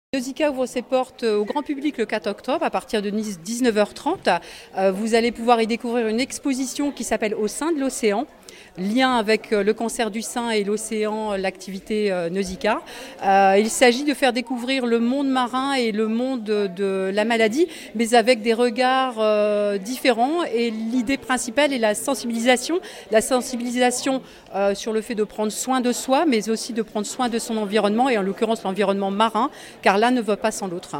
Nausicaa ouvre ses portes au grand public le 4 octobre à partir de 19h30. Vous allez pouvoir y découvrir une exposition qui s'appelle Au sein de l'océan, lien avec le cancer du sein et l'océan, l'activité Nausicaa. Il s'agit de faire découvrir le monde marin et le monde de la maladie, mais avec des regards différents. Et l'idée principale est la sensibilisation sur le fait de prendre soin de soi, mais aussi de prendre soin de son environnement, et en l'occurrence l'environnement marin, car l'un ne va pas sans l'autre.